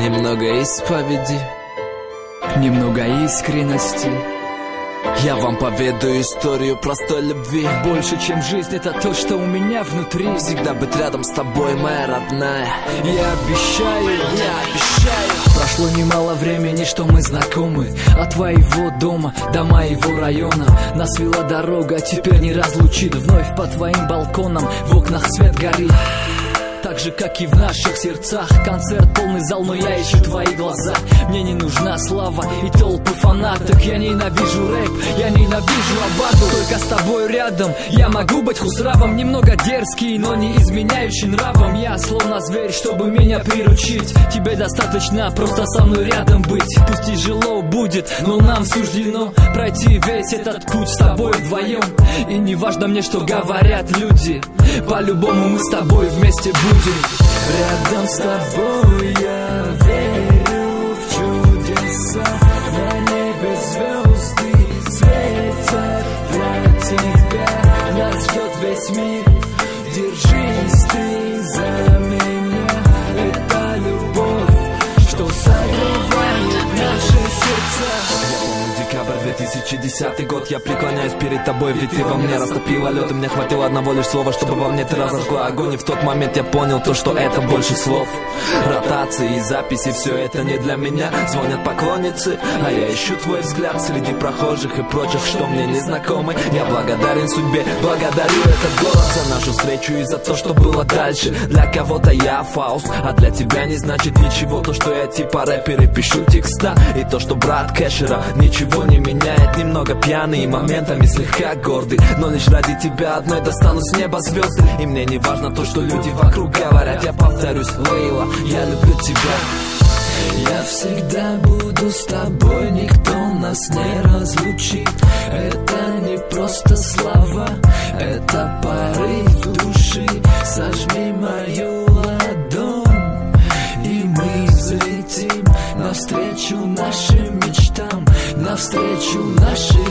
Немного исповеди, немного искренности. Я вам поведаю историю простой любви. Больше, чем жизнь, это то, что у меня внутри. Всегда быть рядом с тобой, моя родная. Я обещаю. Прошло немало времени, что мы знакомы. От твоего дома до моего района нас вела дорога, теперь не разлучит. Вновь по твоим балконам в окнах свет горит. Так же, как и в наших сердцах. Концерт, полный зал, но я ищу твои глаза. Мне не нужна слава и толпы фанаток. Я ненавижу рэп, я ненавижу абаду. Только с тобой рядом я могу быть хусравом. Немного дерзкий, но не изменяющий нравом. Я словно зверь, чтобы меня приручить. Тебе достаточно просто со мной рядом быть. Пусть тяжело будет, но нам суждено пройти весь этот путь с тобой вдвоем. И не важно мне, что говорят люди. По-любому мы с тобой вместе будем. Рядом с тобой я верю в чудеса. На небе звезды светят для тебя. Нас ждет весь мир. Держись ты за меня. Это любовь, что согревает наши сердца. Декабрь 2010 год, я преклоняюсь перед тобой, ведь ты во мне растопила лед. И мне хватило одного лишь слова, чтобы во мне ты разожгла огонь. И в тот момент я понял то, что это больше слов. Ротации и записи, все это не для меня. Звонят поклонницы, а я ищу твой взгляд среди прохожих и прочих, что мне не знакомы. Я благодарен судьбе, благодарю этот город за нашу встречу и за то, что было дальше. Для кого-то я Фауст, а для тебя не значит ничего то, что я типа рэпер и пишу текста. И то, что брат Кэшера ничего не меняет. Немного пьяный и моментами слегка гордый, но лишь ради тебя одной достану с неба звезды. И мне не важно то, что люди вокруг говорят. Я повторюсь, Лейла, я люблю тебя. Я всегда буду с тобой, никто нас не разлучит. Это не просто слова, это порыв души. Сожми мою ладонь, и мы взлетим навстречу нашим мечтам, навстречу нашей